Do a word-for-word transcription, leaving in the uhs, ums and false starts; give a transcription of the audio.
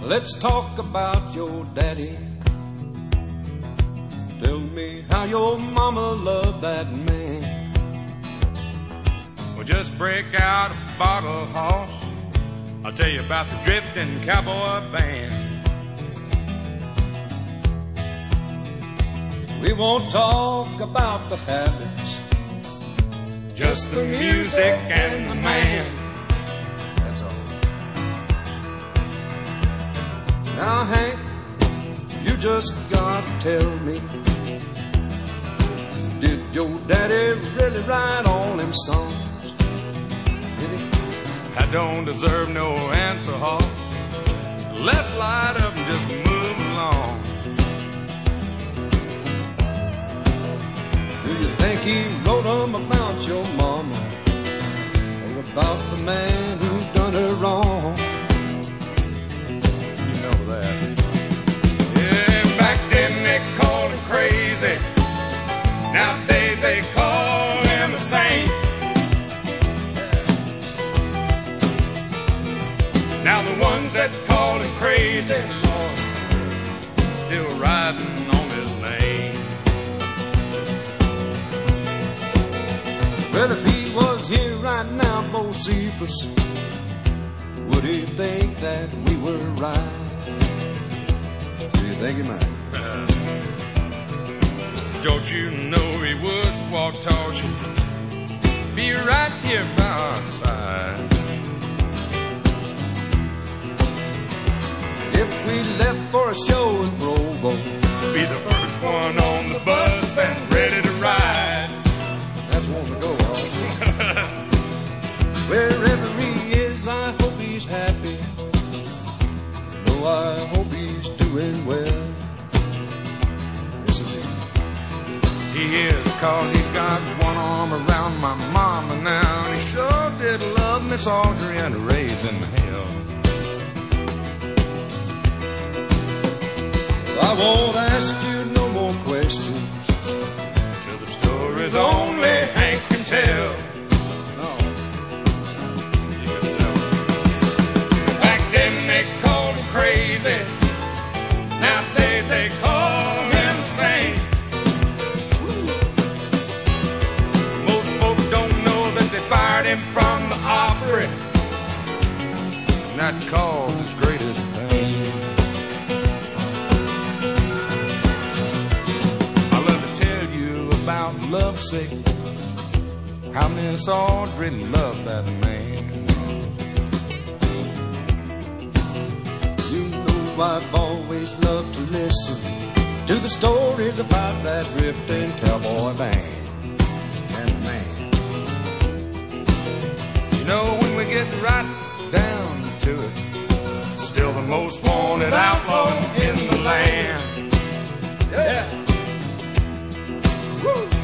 let's talk about your daddy. Tell me how your mama loved that man. Well, just break out a bottle, hoss. I'll tell you about the drifting cowboy band. We won't talk about the habits, just the music and the man. That's all. Now, Hank, you just gotta tell me, did your daddy really write all them songs? Did he? I don't deserve no answer, hoss. Let's light up and just move along. Do you think he wrote them about your mama, or about the man who done her wrong? You know that. Yeah, back then they called him crazy. Nowadays they call him a saint. Now the ones that called him crazy are still riding on his lane. Well, if he was here right now, Bocephus, would he think that we were right? Do you think he might? Uh, don't you know he would, Waltosh, be right here by our side. If we left for a show in Provo, be the first one on the bus and ready to ride. That's one to go, also. Wherever he is, I hope he's happy. No, I hope he's doing well. Isn't he? He is, cause he's got one arm around my mama now. And he sure did love Miss Audrey and raising hell. I won't ask you no more questions till the story's only Hank can tell. No. You can tell. Back then they called him crazy. Nowadays they call him sane. Most folks don't know that they fired him from the Opry, and that caused his greatest pain. About lovesick, how Miss Audrey loved that man. You know I've always loved to listen to the stories about that drifting cowboy band and man. You know, when we get right down to it, still the most wanted outlaw in the land. Yeah. Woo!